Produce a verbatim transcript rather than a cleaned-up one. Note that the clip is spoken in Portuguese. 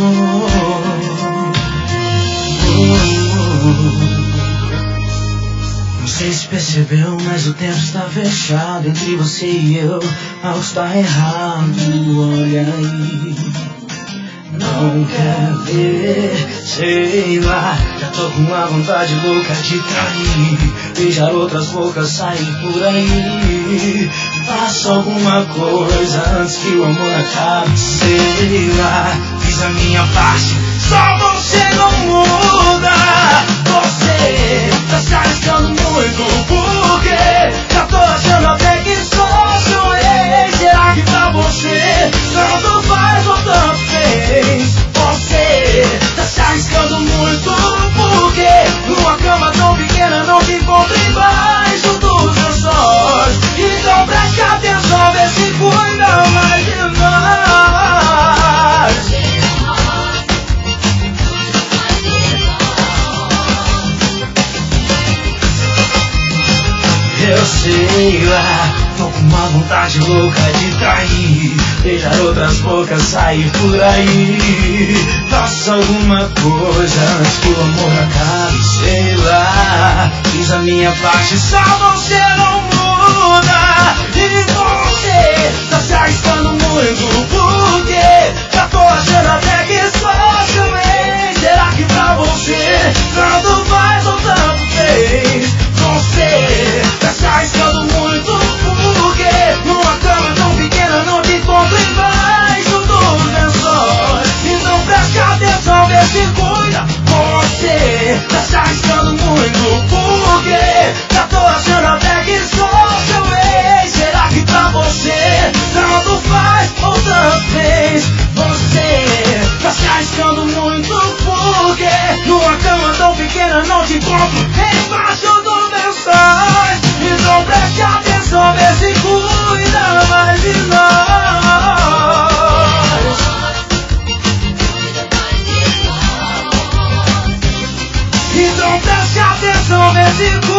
Não sei se percebeu, mas o tempo está fechado entre você e eu. Algo está errado, olha aí. Não quer ver, sei lá. Já tô com uma vontade louca de trair, beijar outras bocas, sair por aí. Faça alguma coisa antes que o amor acabe, sei lá. Fiz a minha parte, só você não muda. Você tá se arriscando muito, porque já tô achando até que sou seu ex. Será que pra você tanto faz ou tanto fez? Você tá se arriscando muito, porque numa cama tão pequena não te encontro embaixo dos meus olhos. Então preste atenção, vê se cuida mais de nós. Eu sei lá, tô com uma vontade louca de trair, beijar outras bocas, sair por aí. Faça alguma coisa antes que o amor acabe, sei lá. Fiz a minha parte, só você não muda. E você tá se arriscando muito, porque já tô achando até que sou seu ex. Será que pra você tanto faz ou tanto fez? Você tá se arriscando muito, porque numa cama tão pequena não te encontro embaixo dos lençóis. Então preste atenção, vê se cuida. Você tá se arriscando muito, porque já tô achando até que sou seu ex. Será que pra você tanto faz ou tanto fez? Você tá se arriscando muito, porque numa cama tão pequena não te encontro embaixo dos lençóis. Então preste atenção, vê se cuida mais de nós. Então preste atenção, vê se cuida.